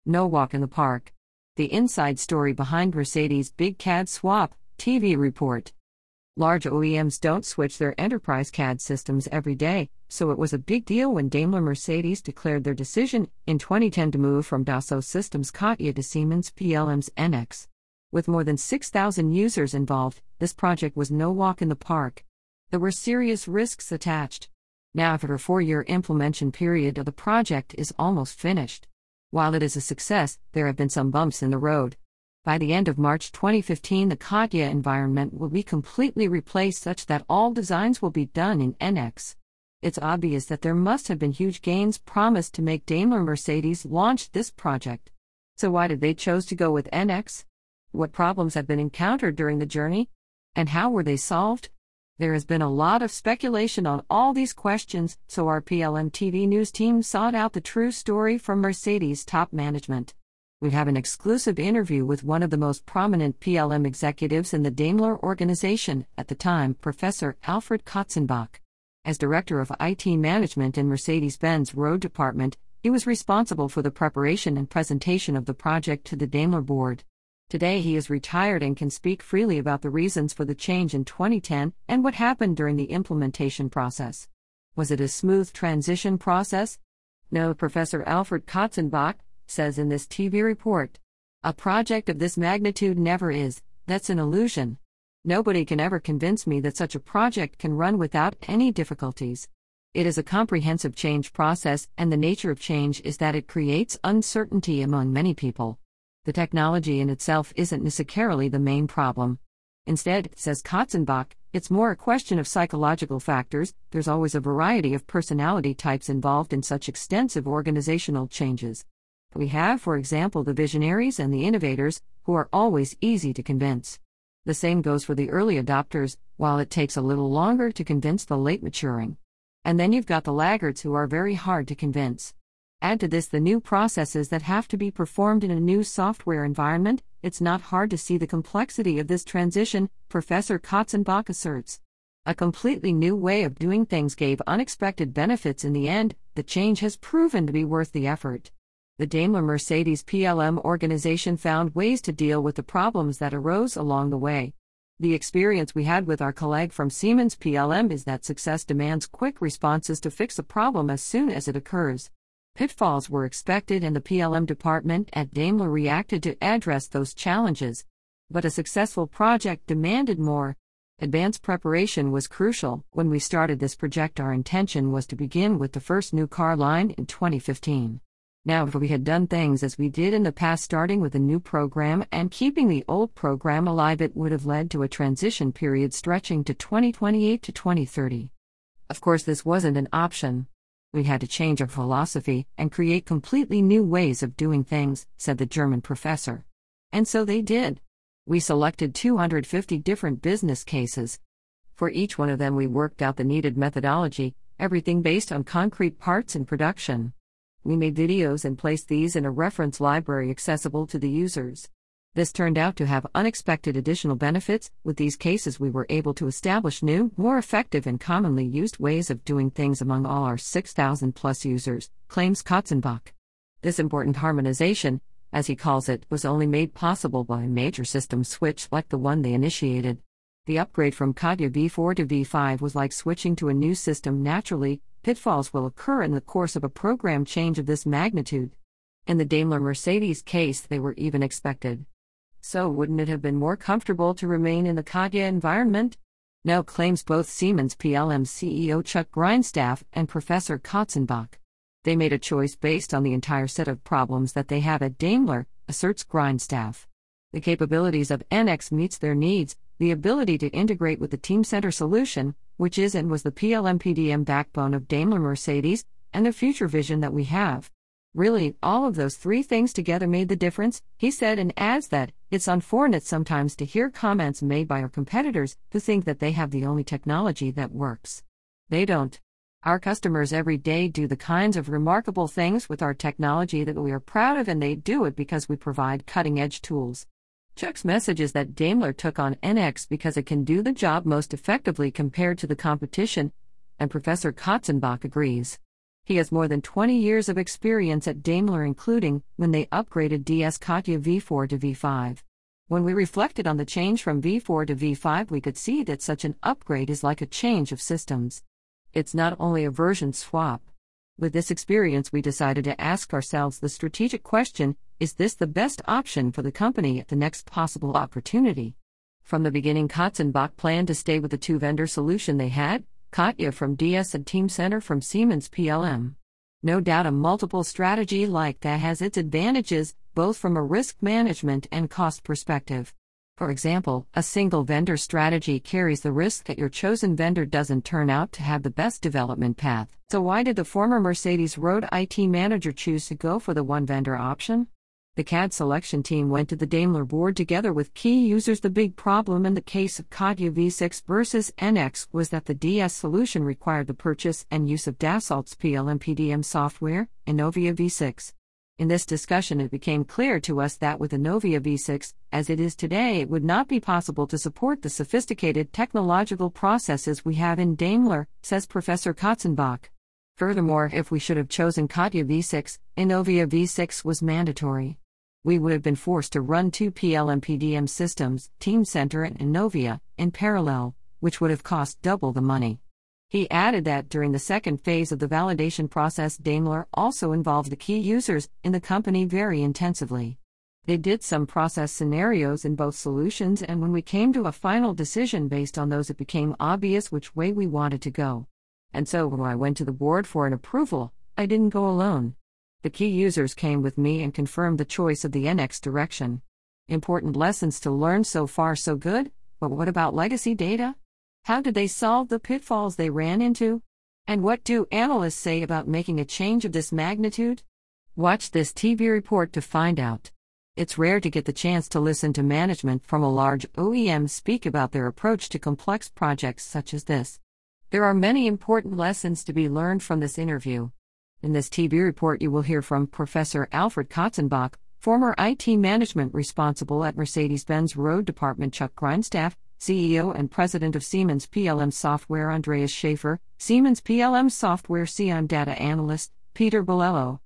No walk in the park. The inside story behind Mercedes' big CAD swap, TV report. Large OEMs don't switch their enterprise CAD systems every day, so it was a big deal when Daimler-Mercedes declared their decision in 2010 to move from Dassault Systems CATIA to Siemens PLM's NX. With more than 6,000 users involved, this project was no walk in the park. There were serious risks attached. Now, after a 4-year implementation period, the project is almost finished. While it is a success, there have been some bumps in the road. By the end of March 2015, the CATIA environment will be completely replaced such that all designs will be done in NX. It's obvious that there must have been huge gains promised to make Daimler-Mercedes launch this project. So why did they choose to go with NX? What problems have been encountered during the journey? And how were they solved? There has been a lot of speculation on all these questions, so our PLM TV news team sought out the true story from Mercedes top management. We have an exclusive interview with one of the most prominent PLM executives in the Daimler organization at the time, Professor Alfred Katzenbach. As Director of IT Management in Mercedes-Benz Road Department, he was responsible for the preparation and presentation of the project to the Daimler board. Today he is retired and can speak freely about the reasons for the change in 2010 and what happened during the implementation process. Was it a smooth transition process? No, Professor Alfred Katzenbach says in this TV report. A project of this magnitude never is, that's an illusion. Nobody can ever convince me that such a project can run without any difficulties. It is a comprehensive change process, and the nature of change is that it creates uncertainty among many people. The technology in itself isn't necessarily the main problem. Instead, says Katzenbach, it's more a question of psychological factors. There's always a variety of personality types involved in such extensive organizational changes. We have, for example, the visionaries and the innovators, who are always easy to convince. The same goes for the early adopters, while it takes a little longer to convince the late maturing. And then you've got the laggards who are very hard to convince. Add to this the new processes that have to be performed in a new software environment. It's not hard to see the complexity of this transition, Professor Katzenbach asserts. A completely new way of doing things gave unexpected benefits in the end. The change has proven to be worth the effort. The Daimler-Mercedes PLM organization found ways to deal with the problems that arose along the way. The experience we had with our colleague from Siemens PLM is that success demands quick responses to fix a problem as soon as it occurs. Pitfalls were expected, and the PLM department at Daimler reacted to address those challenges. But a successful project demanded more. Advanced preparation was crucial. When we started this project, our intention was to begin with the first new car line in 2015. Now, if we had done things as we did in the past, starting with a new program and keeping the old program alive, it would have led to a transition period stretching to 2028 to 2030. Of course, this wasn't an option. We had to change our philosophy and create completely new ways of doing things, said the German professor. And so they did. We selected 250 different business cases. For each one of them, we worked out the needed methodology, everything based on concrete parts in production. We made videos and placed these in a reference library accessible to the users. This turned out to have unexpected additional benefits. With these cases, we were able to establish new, more effective and commonly used ways of doing things among all our 6,000+ users, claims Katzenbach. This important harmonization, as he calls it, was only made possible by a major system switch like the one they initiated. The upgrade from CATIA V4 to V5 was like switching to a new system naturally. Pitfalls will occur in the course of a program change of this magnitude. In the Daimler-Mercedes case, they were even expected. So wouldn't it have been more comfortable to remain in the CATIA environment? No, claims both Siemens PLM CEO Chuck Grindstaff and Professor Katzenbach. They made a choice based on the entire set of problems that they have at Daimler, asserts Grindstaff. The capabilities of NX meets their needs, the ability to integrate with the Teamcenter solution, which is and was the PLM PDM backbone of Daimler-Mercedes, and the future vision that we have. Really, all of those three things together made the difference, he said, and adds that it's unfortunate sometimes to hear comments made by our competitors who think that they have the only technology that works. They don't. Our customers every day do the kinds of remarkable things with our technology that we are proud of, and they do it because we provide cutting-edge tools. Chuck's message is that Daimler took on NX because it can do the job most effectively compared to the competition, and Professor Katzenbach agrees. He has more than 20 years of experience at Daimler, including when they upgraded DS Katja V4 to V5. When we reflected on the change from V4 to V5, we could see that such an upgrade is like a change of systems. It's not only a version swap. With this experience, we decided to ask ourselves the strategic question: is this the best option for the company at the next possible opportunity? From the beginning, Katzenbach planned to stay with the two-vendor solution they had, Katja from DS and Teamcenter from Siemens PLM. No doubt a multiple strategy like that has its advantages, both from a risk management and cost perspective. For example, a single vendor strategy carries the risk that your chosen vendor doesn't turn out to have the best development path. So why did the former Mercedes road IT manager choose to go for the one vendor option? The CAD selection team went to the Daimler board together with key users. The big problem in the case of Katja V6 versus NX was that the DS solution required the purchase and use of Dassault's PLM/PDM software, Innovia V6. In this discussion, it became clear to us that with Innovia V6, as it is today, it would not be possible to support the sophisticated technological processes we have in Daimler, says Professor Katzenbach. Furthermore, if we should have chosen Katja V6, Innovia V6 was mandatory. We would have been forced to run two PLM/PDM systems, Teamcenter and Innovia, in parallel, which would have cost double the money. He added that during the second phase of the validation process, Daimler also involved the key users in the company very intensively. They did some process scenarios in both solutions, and when we came to a final decision based on those, it became obvious which way we wanted to go. And so when I went to the board for an approval, I didn't go alone. The key users came with me and confirmed the choice of the NX direction. Important lessons to learn. So far so good, but what about legacy data? How did they solve the pitfalls they ran into? And what do analysts say about making a change of this magnitude? Watch this TV report to find out. It's rare to get the chance to listen to management from a large OEM speak about their approach to complex projects such as this. There are many important lessons to be learned from this interview. In this TV report, you will hear from Professor Alfred Katzenbach, former IT management responsible at Mercedes-Benz Road Department, Chuck Grindstaff, CEO and President of Siemens PLM Software, Andreas Schaefer, Siemens PLM Software CIM Data Analyst, Peter Bolello,